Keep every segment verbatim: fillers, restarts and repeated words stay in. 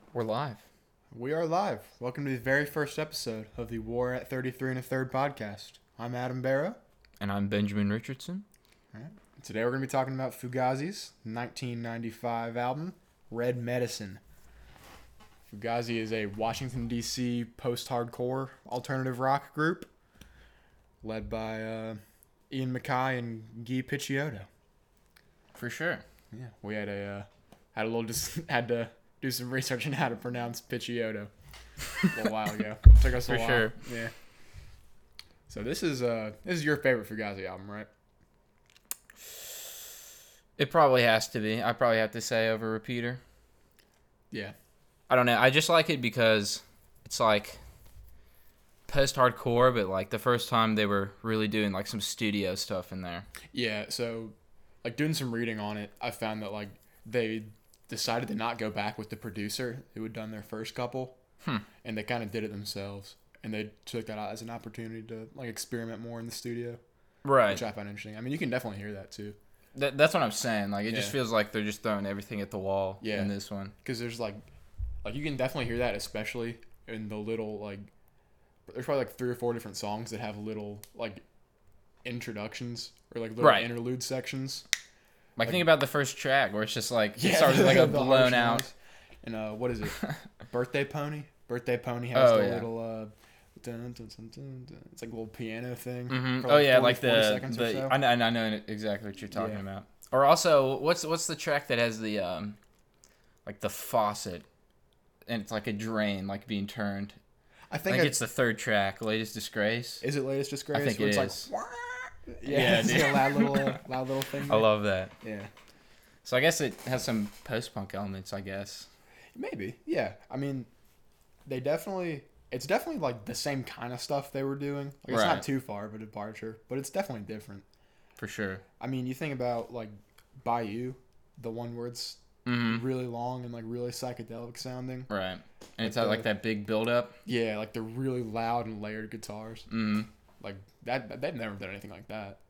We're live. We are live. Welcome to the very first episode of the War at thirty-three and a Third podcast. I'm Adam Barrow. And I'm Benjamin Richardson. All right. Today we're going to be talking about Fugazi's nineteen ninety-five album, Red Medicine. Fugazi is a Washington, D C post-hardcore alternative rock group led by uh, Ian MacKaye and Guy Picciotto. For sure. Yeah, we had a uh, had a little dis- had to do some research on how to pronounce Picciotto a little while ago. It took us a For while. sure. Yeah. So this is uh this is your favorite Fugazi album, right? It probably has to be. I probably have to say over Repeater. Yeah. I don't know. I just like it because it's like post-hardcore, but like the first time they were really doing like some studio stuff in there. Yeah. So, like doing some reading on it, I found that like they decided to not go back with the producer who had done their first couple, Hmm. and they kind of did it themselves, and they took that as an opportunity to like experiment more in the studio, Right. which I find interesting. I mean, you can definitely hear that too, That, that's what I'm saying. Like it just Yeah. feels like they're just throwing everything at the wall Yeah. in this one. because there's like, like you can definitely hear that, especially in the little like, there's probably like three or four different songs that have little like introductions or like little Right. interlude sections. Like, Like- think about the first track where it's just like it Yeah, starts with like a the harsh blown out. noise. And uh, what is it? Birthday Pony. Birthday Pony has Oh, the yeah. little uh, dun, dun, dun, dun, dun. It's like a little piano thing. Mm-hmm. for, Oh yeah, forty, like forty the, seconds or the so. I, know, I know exactly what you're talking Yeah. about. Or also, what's what's the track that has the um, like the faucet, and it's like a drain like being turned. I I think think I- it's the third track, Latest Disgrace. is it latest disgrace? I think where it it's is. like yeah, Yeah, it's dude. like a loud little uh, loud little thing. I there. love that. Yeah, So I guess it has some post punk elements. I guess. maybe. Yeah, I mean, they definitely. It's definitely like the same kind of stuff they were doing. Like, it's Right. not too far of a departure, but it's definitely different. For sure. I mean, you think about like Bayou, the one where it's Mm-hmm. really long and like really psychedelic sounding. Right. And Like it's had like the- that big build up. Yeah, like the really loud and layered guitars. Mm-hmm. Like that, they've never done anything like that.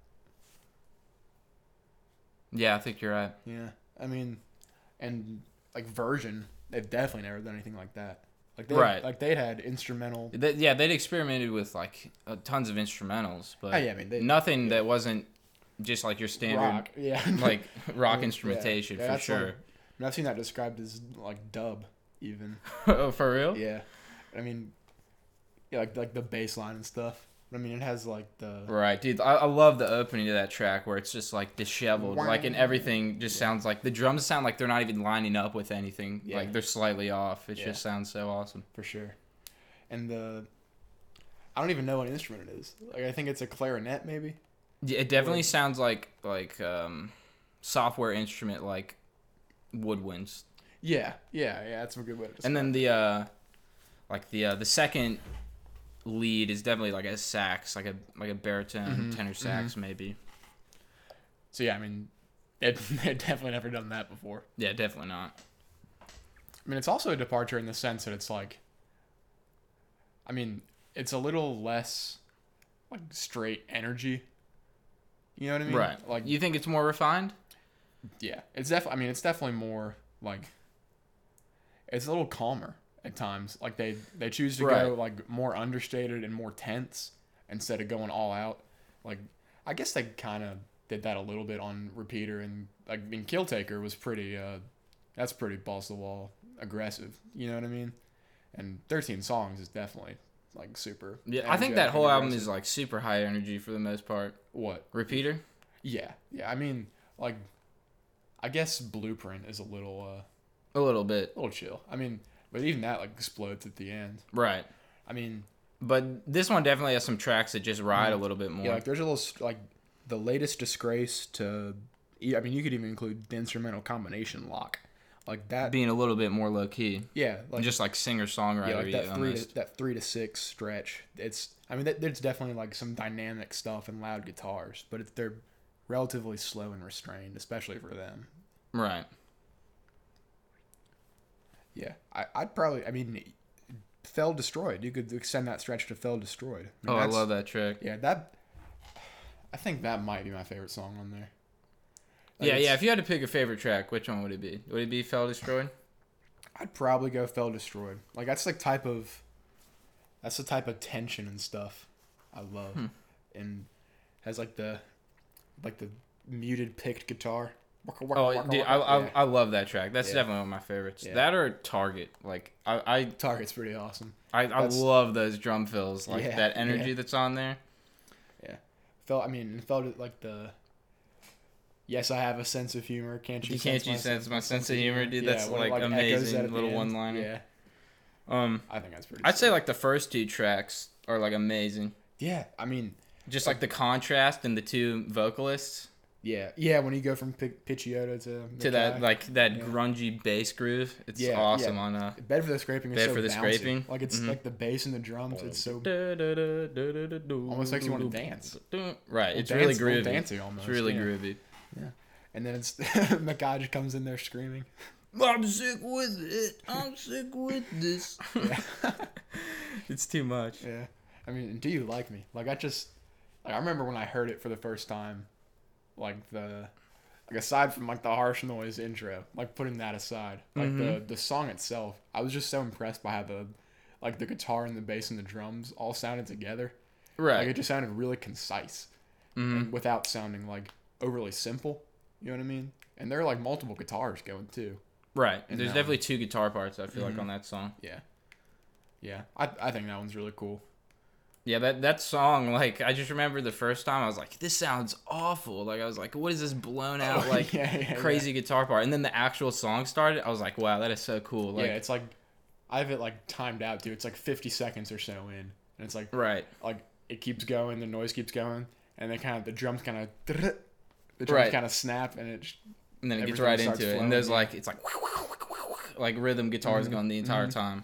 Yeah, I think you're right. Yeah, I mean, and like Version, they've definitely never done anything like that. Like they, Right. like they had instrumental. They, yeah, they'd experimented with like uh, tons of instrumentals, but Oh, yeah, I mean, they- nothing yeah. that wasn't just like your standard rock, yeah, like rock Yeah, instrumentation yeah, for that's sure. like- I mean, I've seen that described as like dub, even. Oh, for real? Yeah, I mean, yeah, like like the bass line and stuff. I mean, it has like the Right, dude. I, I love the opening to that track where it's just like disheveled, like, and everything just sounds like the drums sound like they're not even lining up with anything. Yeah. Like they're slightly off. It Yeah. just sounds so awesome. for sure. And the I don't even know what instrument it is. Like I think it's a clarinet, maybe. Yeah, it definitely Or- sounds like like um, software instrument like woodwinds. Yeah, yeah, yeah. That's a good way to describe And then the uh, like the uh, the second lead is definitely like a sax, like a like a baritone Mhm, tenor sax maybe. So yeah, I mean, it, they've definitely never done that before. Yeah, definitely not. I mean, it's also a departure in the sense that it's like, I mean, it's a little less like straight energy. You know what I mean? Right. Like, You think it's more refined? yeah, it's definitely. I mean, it's definitely more like. It's a little calmer at times. Like they they choose to Right. go like more understated and more tense instead of going all out. Like I guess they kind of did that a little bit on Repeater, and like I mean, Killtaker was pretty. Uh, that's pretty balls to the wall aggressive. You know what I mean? And thirteen songs is definitely like super. Yeah, I think that energetic whole and album aggressive. is like super high energy for the most part. What? Repeater? Yeah, yeah. I mean, like, I guess Blueprint is a little, uh, A little bit. little chill. I mean, but even that like explodes at the end. Right. I mean, But this one definitely has some tracks that just ride a little bit more. yeah, like there's a little st- like the latest disgrace to. I mean, you could even include the instrumental combination lock, like that. Being a little bit more low key. Yeah, like just like singer songwriter. yeah, like that three to, that three to six stretch. It's. I mean, that, there's definitely like some dynamic stuff and loud guitars, but it's, they're relatively slow and restrained, especially for them. Right. Yeah, I, I'd probably. I mean, Fell Destroyed. You could extend that stretch to Fell Destroyed. I mean, Oh, I that's- love that track. Yeah, that. I think that might be my favorite song on there. Like, Yeah, it's- yeah. If you had to pick a favorite track, which one would it be? Would it be Fell Destroyed? I'd probably go Fell Destroyed. Like that's the type of that's the type of tension and stuff I love. Hmm. And has like the like the muted picked guitar. Oh, dude, I, I, Yeah. I love that track. That's Yeah. definitely one of my favorites. Yeah. That or Target. Like I I, Target's pretty awesome. I, I That's- love those drum fills. Like Yeah, that energy yeah. that's on there. Yeah. Felt I mean, it felt like the yes, I have a sense of humor. Can't you? You can't sense you my sense my sense of humor, dude? That's when it, like echoes amazing at the little end. one liner. Yeah, Um, I think that's pretty. I'd say sick. like the first two tracks are like amazing. yeah. I mean, Just like the contrast and the two vocalists yeah, yeah. When you go from P- Picciotto to to that Mackay. like that Yeah. grungy bass groove. It's Yeah, awesome yeah. on uh. Bed for the Scraping is Bed so for the bouncy. Scraping? Like it's Mhm. like the bass and the drums. It's so Almost almost makes you want to dance. Right, it's Dance- really little groovy. dancing almost. It's really yeah. groovy. And then it's Mackay just comes in there screaming. I'm sick with it. I'm sick with this. Yeah. It's too much. Yeah. I mean, Do You Like Me? Like I just like I remember when I heard it for the first time, like the like aside from like the harsh noise intro, like putting that aside, like the Mhm. the song itself, I was just so impressed by how the like the guitar and the bass and the drums all sounded together. Like Right. it just sounded really concise hmm and without sounding like overly simple. You know what I mean? And there are like multiple guitars going too. Right. And There's that definitely two guitar parts I feel like Mhm. on that song. Yeah. Yeah. I I think that one's really cool. Yeah, that that song, like I just remember the first time I was like, this sounds awful. Like I was like, what is this blown out Oh, like yeah, yeah, crazy guitar part? And then the actual song started. I was like, wow, that is so cool. Like yeah, it's like I have it like timed out, dude. It's like fifty seconds or so in, and it's like right. like it keeps going, the noise keeps going, and then kind of the drums kind of the drums Right. kind of snap, and it just, And then it gets everything right starts into it. flowing, And there's yeah. like it's like like rhythm guitars Mhm, going the entire mhm. time.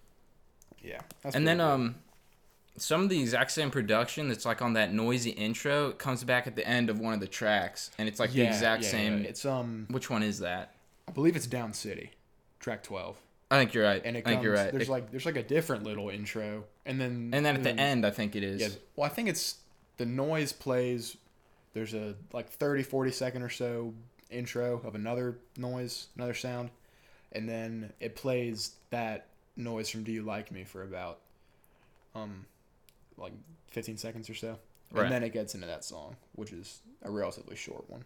yeah. That's And then pretty cool. um some of the exact same production that's like on that noisy intro it comes back at the end of one of the tracks and it's like the Yeah, exact yeah, same. yeah. It's um, Which one is that? I believe it's Down City, track twelve, I think you're right. and it I comes. think you're right. There's It- like there's like a different little intro, and then and then at the then- end I think it is. Yeah. Well, I think it's the noise plays. There's a like thirty, forty second or so intro of another noise, another sound, and then it plays that noise from Do You Like Me for about um like fifteen seconds or so. Right. And then it gets into that song, which is a relatively short one.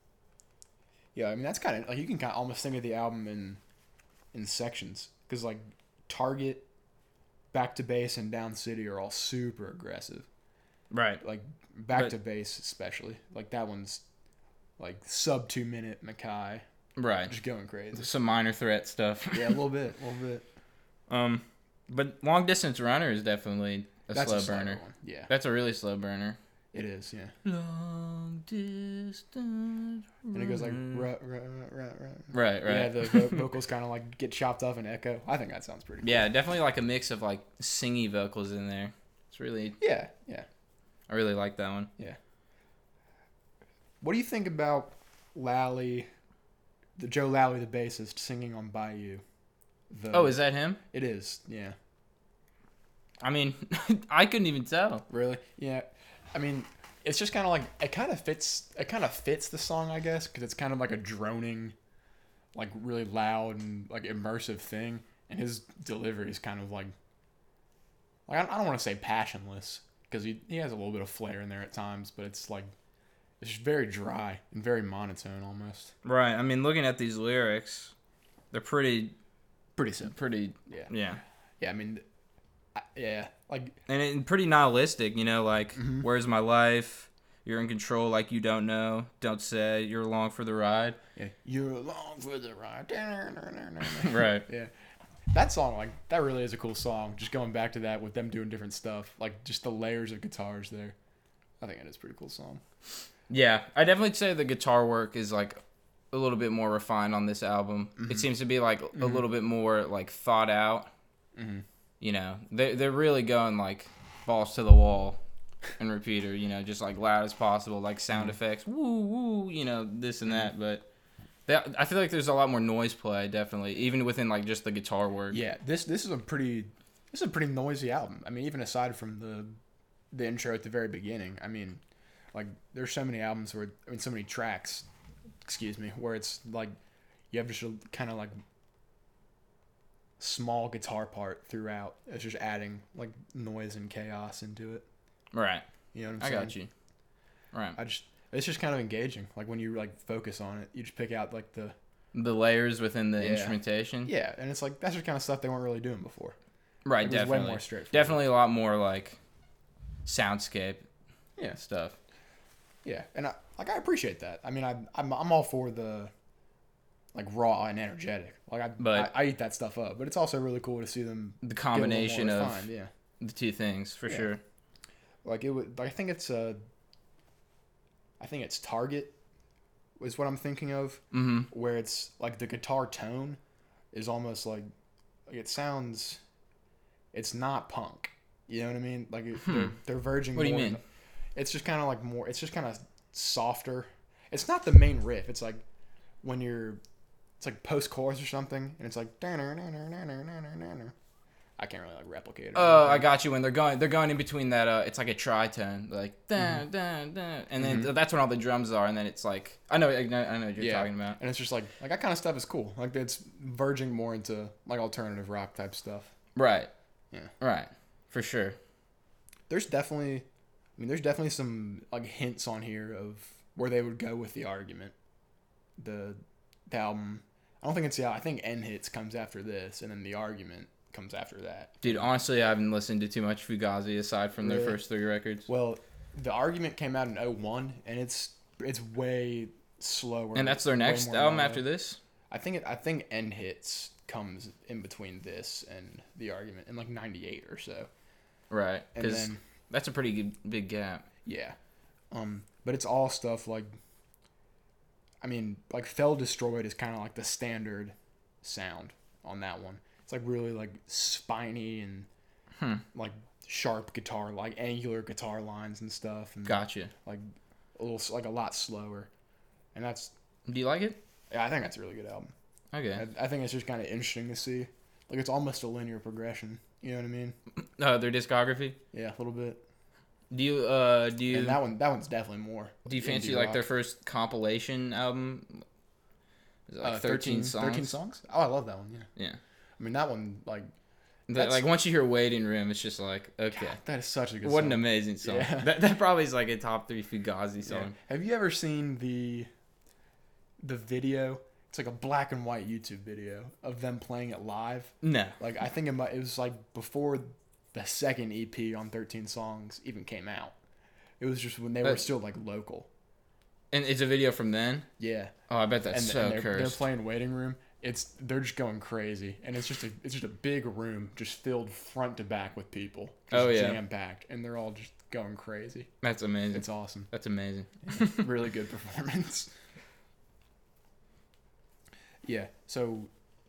Yeah, I mean that's kind of like you can kind of almost think of the album in in sections cuz like Target, Back to Base and Down City are all super aggressive. Right. Like Back But- to Base especially. Like that one's like sub two minute Mackay Right. just going crazy. Some minor threat stuff. Yeah, a little bit, a little bit. Um but Long Distance Runner is definitely a That's slow a slower burner. one. Yeah, That's a really slow burner. it is. Yeah, Long distance. and it goes like runner. rah, rah, rah, rah, rah. Right, right. Yeah, the vo- vocals kind of like get chopped off and echo. I think that sounds pretty cool. Yeah, definitely like a mix of like singy vocals in there. It's really Yeah, yeah. I really like that one. What do you think about Lally, the Joe Lally, the bassist, singing on Bayou? The, Oh, is that him? it is? Yeah. I mean, I couldn't even tell. Really? Yeah. I mean, it's just kind of like it kind of fits. It kind of fits the song, I guess, because it's kind of like a droning, like really loud and like immersive thing, and his delivery is kind of like, like I I don't want to say passionless because he he has a little bit of flair in there at times, but it's like it's just very dry and very monotone almost. Right. I mean, looking at these lyrics, they're pretty, Pretty simple. pretty, Yeah. yeah, Yeah. I mean, I, yeah. Like and it, pretty nihilistic. You know, like Mhm. where's my life? You're in control, like you don't know. Don't say you're along for the ride. yeah, you're along for the ride. Right. Yeah. That song, like, that really is a cool song. Just going back to that with them doing different stuff, like just the layers of guitars there. I think it is a pretty cool song. Yeah, I definitely say the guitar work is like a little bit more refined on this album. Mm-hmm. It seems to be like a little bit more like thought out. Mm-hmm. You know, they they're really going like balls to the wall and repeater. You know, just like loud as possible, like sound Mm-hmm. effects, woo woo. You know, this and that. But that, I feel like there's a lot more noise play, definitely, even within like just the guitar work. Yeah, this this is a pretty this is a pretty noisy album. I mean, even aside from the the intro at the very beginning, I mean, like there's so many albums where I mean so many tracks, excuse me, where it's like you have just a kind of like small guitar part throughout. It's just adding like noise and chaos into it. Right. You know what I'm I saying? got you. Right. I just it's just kind of engaging. Like when you like focus on it, you just pick out like the The layers within the Yeah. instrumentation. yeah, and it's like that's just kind of stuff they weren't really doing before. Right. It was Definitely. way more straightforward. Definitely a lot more like soundscape. Yeah. Stuff. Yeah, and I like I appreciate that. I mean, I I'm I'm all for the like raw and energetic. Like I But- I, I eat that stuff up, but it's also really cool to see them The get a little more combination of refined, yeah. the two things for Yeah. sure. Like it would. Like I think it's uh I think it's Target is what I'm thinking of, Mm-hmm. where it's like the guitar tone is almost like, like it sounds. It's not punk. You know what I mean? Like it, they're they're verging. What do you more mean? into- It's just kind of like more. It's just kind of softer. It's not the main riff. It's like when you're. It's like post chorus or something, and it's like. I can't really like replicate it. or Oh, I anything. got you. When they're going, they're going in between that. Uh, it's like a tritone, like dun, dun, dun, and then Mhm. that's when all the drums are, and then it's like I know, I know, I know what you're Yeah. talking about. And it's just like like that kind of stuff is cool. Like it's verging more into like alternative rock type stuff. Right. Yeah. Right. For sure. There's definitely, I mean, there's definitely some like hints on here of where they would go with the argument. The, the album, I don't think it's yeah. I think N Hits comes after this, and then the argument comes after that. Dude, honestly, I haven't listened to too much Fugazi aside from their Really? first three records. Well, the argument came out in oh one, and it's it's way slower. And that's their way next more album mellow. after this? I think it, I think N Hits comes in between this and the argument in like ninety-eight or so. Right. And Because then that's a pretty good, big gap. yeah. Um but it's all stuff like I mean, like Fell Destroyed is kind of like the standard sound on that one. It's like really like spiny and Hmm. like sharp guitar, like angular guitar lines and stuff, and Gotcha. like a little like a lot slower. And that's Do you like it? yeah, I think that's a really good album. Okay. I, I think it's just kind of interesting to see. Like it's almost a linear progression. You know what I mean? Uh, their discography? Yeah, a little bit. Do you, uh, do you, And that one, that one's definitely more. do you fancy indie like rock. their first compilation album? Is it like Uh, thirteen, songs? thirteen songs? Oh, I love that one. Yeah. Yeah. I mean, that one, like, That, That's- like once you hear Waiting Room, it's just like, okay. that is such a good What song. an amazing song. Yeah. That, that probably is like a top three Fugazi Yeah. song. Have you ever seen the the video? It's like a black and white YouTube video of them playing it live. No. Like, I think it, might, it was like before the second E P on thirteen songs even came out. It was just when they were Uh, still, like, local. And it's a video from then? Yeah. Oh, I bet that's and, so and they're, they're cursed. playing Waiting Room. It's they're just going crazy, and it's just a it's just a big room just filled front to back with people. Just Oh, yeah. jam packed, and they're all just going crazy. That's amazing. It's awesome. That's amazing. Really good performance. Yeah. So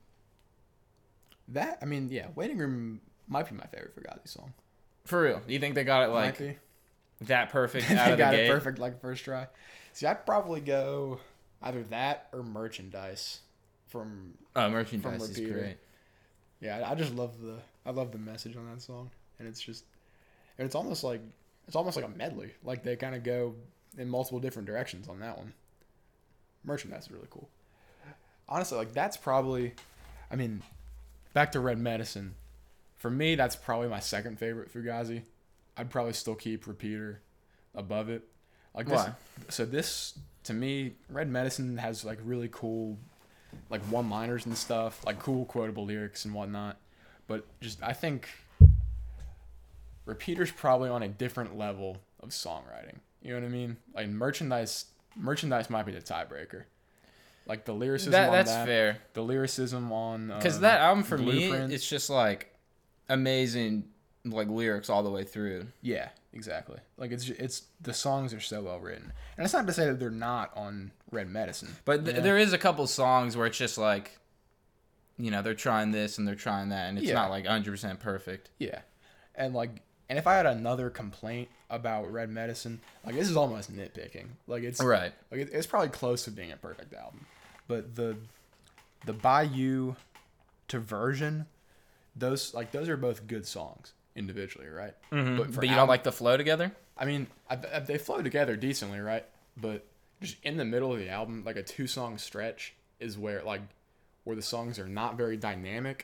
that I mean, yeah, Waiting Room might be my favorite Fugazi song. For real. You think they got it Might like be. that perfect they out of the got gate? it perfect like first try. See, I'd probably go either that or Merchandise from Oh, merchandise is Repeater. great. Yeah, I- I just love the I love the message on that song, and it's just and it's almost like it's almost like a medley. Like they kind of go in multiple different directions on that one. Merchandise is really cool. Honestly, like that's probably, I mean, back to Red Medicine. For me, that's probably my second favorite Fugazi. I'd probably still keep Repeater above it. Like this, Why? so this to me, Red Medicine has like really cool, like one-liners and stuff, like cool quotable lyrics and whatnot. But just I think Repeater's probably on a different level of songwriting. You know what I mean? Like merchandise, merchandise might be the tiebreaker. Like the lyricism That, on that's that, fair. the lyricism on Because um, that album for me, Blueprint. it's just like amazing, like lyrics all the way through. Yeah, exactly. Like it's ju- it's the songs are so well written, and it's not to say that they're not on Red Medicine. But th- Yeah. there is a couple songs where it's just like, you know, they're trying this and they're trying that, and it's Yeah. not like one hundred percent perfect. Yeah, and like, and if I had another complaint about Red Medicine, like this is almost nitpicking. Like it's Right. like it, it's probably close to being a perfect album, but the the Bayou to Version, those like those are both good songs individually, right? Mm-hmm. But But, for you album- don't like the flow together? I mean, I, I, they flow together decently, right? But just in the middle of the album, like a two song stretch is where like where the songs are not very dynamic.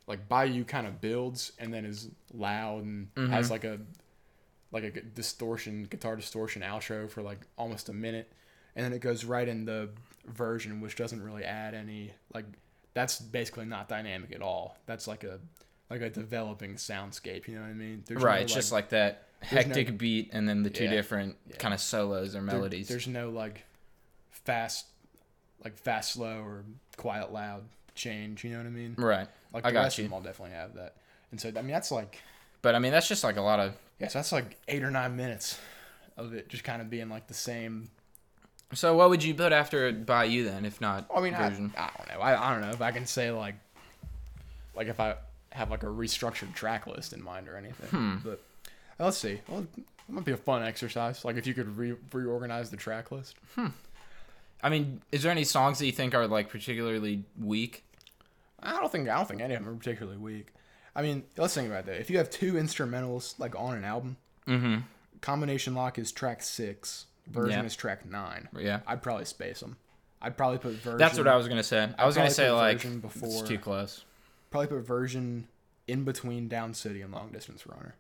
like Bayou kind of builds and then is loud and Mhm. has like a like a distortion guitar distortion outro for like almost a minute, and then it goes right in the version, which doesn't really add any like that's basically not dynamic at all. That's like a like a developing soundscape. You know what I mean? There's right. no, It's like, just like that there's no- hectic beat and then the two Yeah, different yeah. kind of solos or there- melodies. there's no like fast, like fast slow or quiet loud change. You know what I mean? right. Like I the got rest you. of them all definitely have that. And so I mean that's like But I mean, that's just like a lot of. yeah, so that's like eight or nine minutes of it just kind of being like the same. So what would you put after Bayou then, if not I mean, I, version? I don't know. I, I don't know if I can say like, like if I have like a restructured track list in mind or anything. Hmm. But uh, let's see. Well, it might be a fun exercise. Like if you could re- reorganize the track list. I mean, is there any songs that you think are like particularly weak? I don't think I don't think any of them are particularly weak. I mean, let's think about that. If you have two instrumentals like on an album, Mm-hmm. Combination Lock is track six, Version Yeah. is track nine. Yeah. I'd probably space them. I'd probably put Version. That's what I was gonna say. I was gonna probably say put like Version it's before- too close. Probably put Version in between Down City and Long Distance Runner.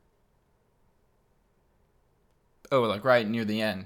Oh, like right near the end.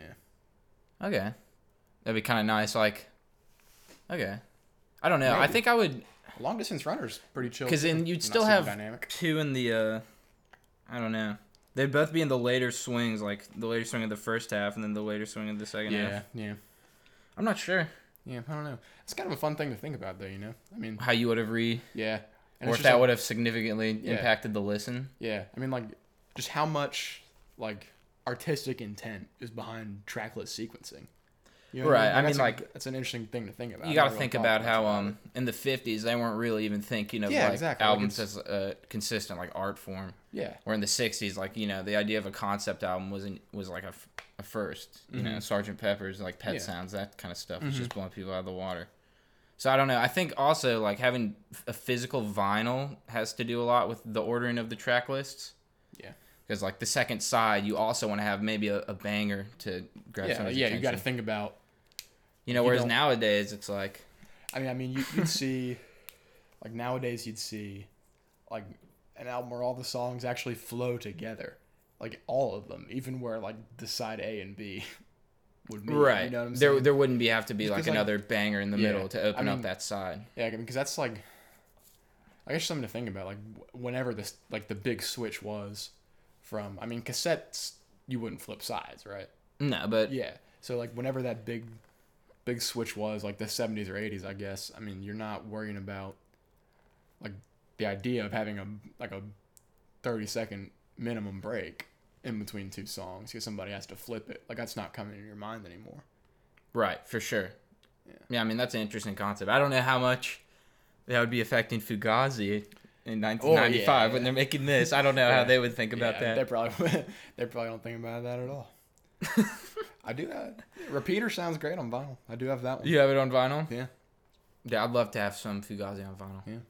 Yeah. Okay, that'd be kind of nice. Like, okay, I don't know. I Maybe. think I would, Long Distance Runner's pretty chill. because then too. you'd Not still super have dynamic. two in the. uh I don't know. They'd both be in the later swings, like the later swing of the first half, and then the later swing of the second Yeah, half. yeah, I'm not sure yeah. I don't know. It's kind of a fun thing to think about, though. You know, I mean, how you would have re, yeah. And or it's if just that like- would have significantly Yeah. impacted the listen. Yeah, I mean, like, just how much like artistic intent is behind tracklist sequencing. You know what Right, I mean, that's a- like, that's an interesting thing to think about. You I got to never think really about thought how much um in the fifties they weren't really even thinking of Yeah, like exactly. Like, albums it's- as a consistent like art form. it. Yeah, Or in the sixties, like, you know, the idea of a concept album wasn't was like a, f- a first. You know, Mhm. Sergeant Pepper's, like Pet Yeah. Sounds, that kind of stuff was Mhm. just blowing people out of the water. So I don't know. I think also like having a physical vinyl has to do a lot with the ordering of the track lists. Yeah. Because like the second side, you also want to have maybe a, a banger to grab yeah, somebody's yeah. attention. You got to think about. You know, you whereas don't- nowadays it's like, I mean, I mean, you, you'd see, like nowadays, you'd see, like an album where all the songs actually flow together, like all of them, even where like the side A and B would meet. right? You know what I'm there saying? there wouldn't be have to be Just like 'cause, like- another banger in the Yeah, middle to open I up mean- that side. Yeah, I mean, because that's like, I guess something to think about. Like wh- whenever this, like the big switch was from, I mean, cassettes, you wouldn't flip sides, right? No, but Yeah. So like whenever that big, big switch was, like the seventies or eighties, I guess. I mean, you're not worrying about, like, the idea of having a like a thirty second minimum break in between two songs because somebody has to flip it. Like that's not coming in your mind anymore. right, for sure. Yeah. Yeah, I mean that's an interesting concept. I don't know how much that would be affecting Fugazi in nineteen ninety-five yeah. when they're making this. I don't know how Yeah. they would think about Yeah, They that. probably they probably don't think about that at all. I do that. Repeater sounds great on vinyl. I do have that one. You have it on vinyl? Yeah. Yeah, I'd love to have some Fugazi on vinyl.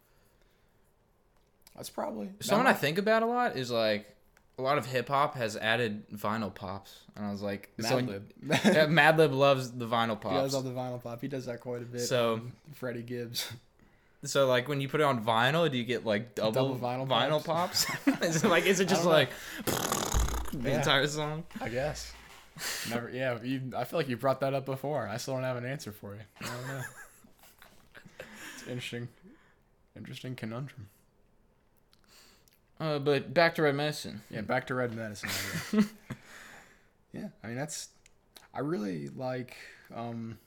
That's probably Someone that I might- think about a lot is like a lot of hip hop has added vinyl pops, and I was like, so Madlib. yeah, Madlib loves the vinyl He does pops. all the vinyl pop. He does that quite a bit. So- um, Freddie Gibbs. So like when you put it on vinyl, do you get like double, Double vinyl vinyl pops? is it like is it I just don't know. like the Yeah. entire song? I guess. Never. Yeah. You, I feel like you brought that up before. I still don't have an answer for you. I don't know. It's interesting. Interesting conundrum. Uh, but back to Red Medicine. Yeah. Back to Red Medicine. I guess. Yeah. I mean, that's. I really like. Um.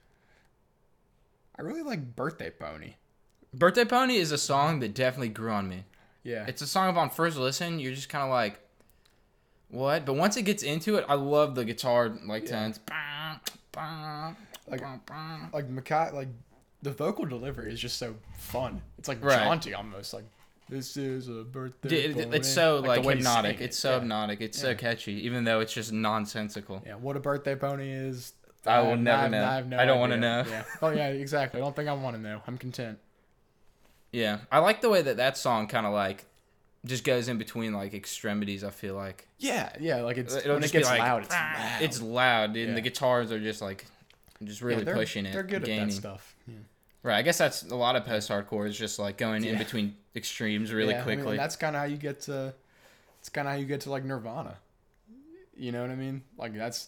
I really like Birthday Pony. Birthday Pony is a song that definitely grew on me. Yeah. It's a song upon first listen, you're just kind of like, what? But once it gets into it, I love the guitar like Yeah. tones. Bah, bah, Like- bah, bah. like Makai, like the vocal delivery is just so fun. It's like Right. jaunty almost. Like this is a birthday. Dude, it- pony. it's so the like, way he's hypnotic. saying It's it. so yeah. hypnotic. It's so Yeah. catchy, even though it's just nonsensical. Yeah, what a birthday pony is. I will have- never have- know. have no I don't wanna idea. know. Yeah. Oh yeah, exactly. I don't think I want to know. I'm content. Yeah, I like the way that that song kind of like just goes in between like extremities. I feel like Yeah, yeah. Like it's It'll when it just be gets like, loud, it's loud. it's loud, dude, and the Yeah. guitars are just like just really Yeah, they're, pushing it, They're good gaining. at that stuff. Yeah. Right. I guess that's a lot of post-hardcore is just like going in Yeah. between extremes really Yeah, I mean, quickly. that's kind of how you get to. It's kind of how you get to like Nirvana. You know what I mean? Like that's.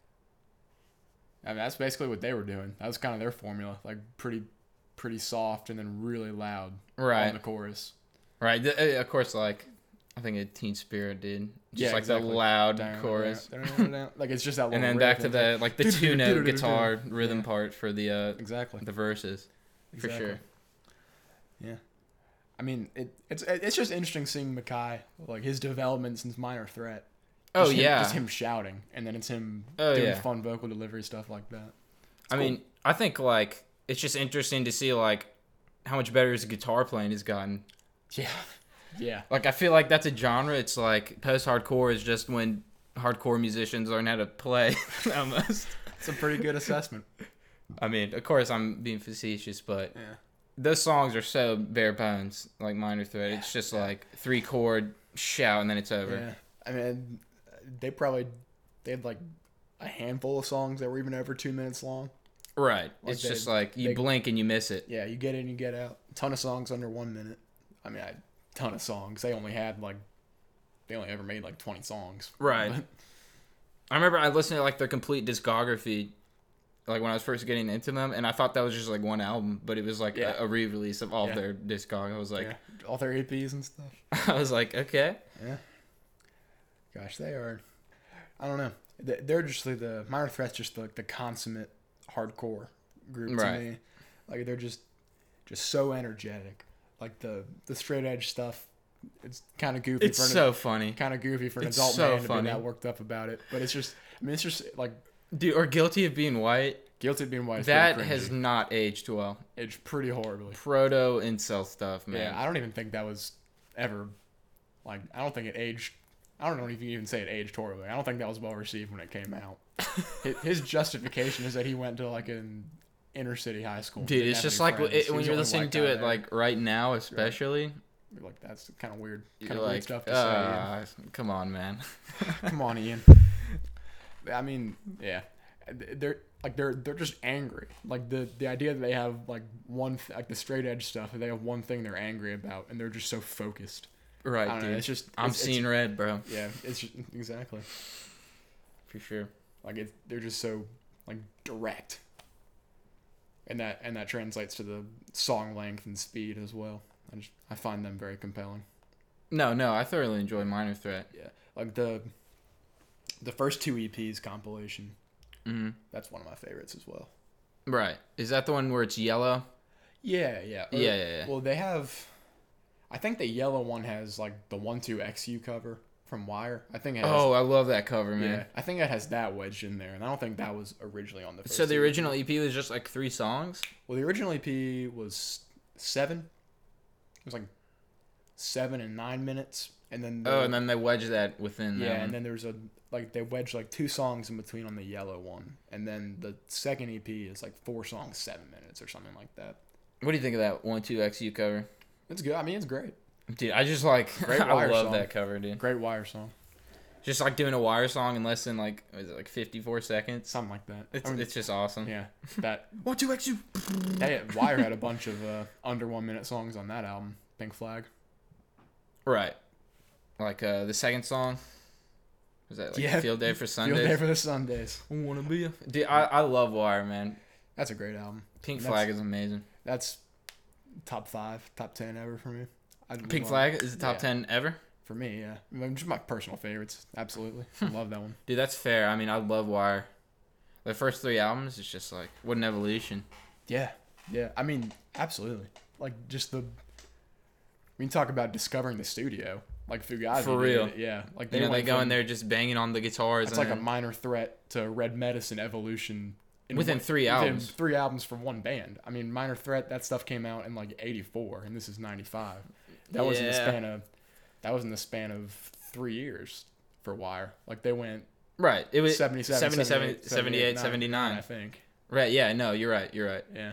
I mean, that's basically what they were doing. That was kind of their formula, like pretty, pretty soft and then really loud Right. on the chorus. Right. The, uh, of course, like I think a Teen Spirit did. Just Yeah, like exactly. the loud Down, chorus. down, down, down. Like it's just that. And little then riff back to and the like the two note guitar Yeah. rhythm part for the uh exactly the verses. For exactly. sure. Yeah, I mean it. It's it's just interesting seeing Mackay, like his development since Minor Threat. Oh Just him- yeah. just him shouting, and then it's him Oh, doing yeah. fun vocal delivery stuff like that. I cool. mean, I think like it's just interesting to see like how much better his guitar playing has gotten. Yeah, yeah, Like I feel like that's a genre. It's like post-hardcore is just when hardcore musicians learn how to play almost. it's a pretty good assessment. I mean, of course I'm being facetious, but Yeah, those songs are so bare bones, like Minor Threat. It's just like three chord shout and then it's over. yeah. I mean, they probably they had like a handful of songs that were even over two minutes long. Right. Like it's they- just like you they- blink and you miss it. Yeah, you get in, you get out. A ton of songs under one minute. I mean, a ton of songs. They only had like, they only ever made like twenty songs. Right. But- I remember I listened to like their complete discography, like when I was first getting into them, and I thought that was just like one album, but it was like Yeah. a, a re-release of all Yeah. of their discog. I was like, yeah, all their E Ps and stuff. I was like, okay. Yeah. Gosh, they are. I don't know. They- They're just like the Minor Threat's just like the consummate hardcore group to Right. me. Like they're just, just so energetic. Like the the straight edge stuff, it's kind of goofy. It's for an, so funny, kind of goofy for an it's adult so man to funny. be that worked up about it. But it's just, I mean, it's just like dude. Or Guilty of Being White. Guilty of Being White. is That pretty has cringy. not aged well. It's pretty horribly. Proto incel stuff, man. Yeah, I don't even think that was ever, like, I don't think it aged. I don't know if you can even say it aged horribly. I don't think that was well received when it came out. his, his justification is that he went to like an inner city high school. Dude, didn't it's have just any like friends. it, He when was you're the only listening white to guy it, there. like right now, especially. You're like, that's kind of weird, You're kind of weird like, stuff to say. uh, come on, man. Yeah. Come on, Ian. I mean, yeah, they're like they're they're just angry. Like the the idea that they have like one th- like the straight edge stuff, they have one thing they're angry about, and they're just so focused. Right, I don't dude. know. It's just I'm it's, seeing it's, red, bro. yeah. It's just, exactly. For sure. Like it, they're just so like direct, and that and that translates to the song length and speed as well. I just I find them very compelling. No, no, I thoroughly enjoy Minor Threat. Yeah, like the the first two E Ps compilation. Mm-hmm. That's one of my favorites as well. Right. Is that the one where it's yellow? Yeah, yeah, Or- Yeah, yeah, yeah. Well, they have. I think the yellow one has like the one two X U cover from Wire. I think it has. Oh, I love that cover, man. yeah, I think it has that wedged in there, and I don't think that was originally on the. First So the two. original E P was just like three songs? Well, the original E P was seven. It was like seven and nine minutes, and then the, Oh, and then they wedged that within yeah, that one. and then there's a like they wedged like two songs in between on the yellow one, and then the second E P is like four songs, seven minutes or something like that. What do you think of that one two X U cover? It's good. I mean, it's great. Dude, I just like Great I Wire love song. that cover, dude. Great Wire song, Just like doing a Wire song in less than like was it like fifty-four seconds? something like that. It's I mean, it's just awesome. yeah, that one two X U. they, Wire had a bunch of uh, under one minute songs on that album. Pink Flag. Right. Like uh the second song. Was that like Yeah. Field Day for Sundays? Field Day for the Sundays. I wanna be a... Dude, I, I love Wire, man. That's a great album. Pink That's- Flag is amazing. That's top five, top ten ever for me. I Pink love- Flag is the top yeah. ten ever? For me, yeah. I mean, just my personal favorites. Absolutely. I love that one. Dude, that's fair. I mean, I love Wire. The first three albums, it's just like, what an evolution. Yeah. Yeah. I mean, absolutely. Like, just the. We can talk about discovering the studio. Like, Fugazi. For did real. it, Yeah. Like, You know, they went go in from- there just banging on the guitars. It's and like a then- minor threat to Red Medicine evolution. In Within one- three within albums. Three albums from one band. I mean, Minor Threat, that stuff came out in like eighty-four, and this is ninety-five. That was in the Yeah. span of. That was in the span of three years for Wire. Like, they went. Right. It was seventy-seven, seventy-seven, seventy-eight, seventy-eight, nine, seventy-nine. I think. Right, yeah, no, you're right, you're right. Yeah.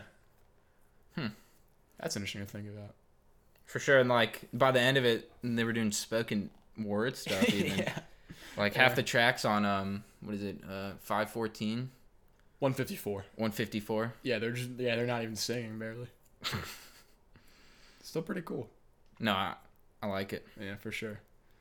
Hmm. That's interesting to think about. For sure, and like, by the end of it, they were doing spoken word stuff even. yeah. Like, Yeah. half the tracks on, um, what is it, uh, five fourteen? one fifty-four. one fifty-four. Yeah, they're just yeah they're not even singing barely. Still pretty cool. No, I, I like it. Yeah, for sure.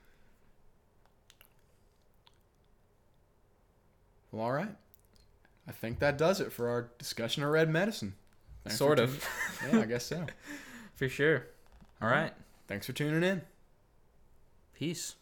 Well, all right. I think that does it for our discussion of red medicine. Thanks Sort for of. tuning- yeah, I guess so. For sure. All right. Thanks for tuning in. Peace.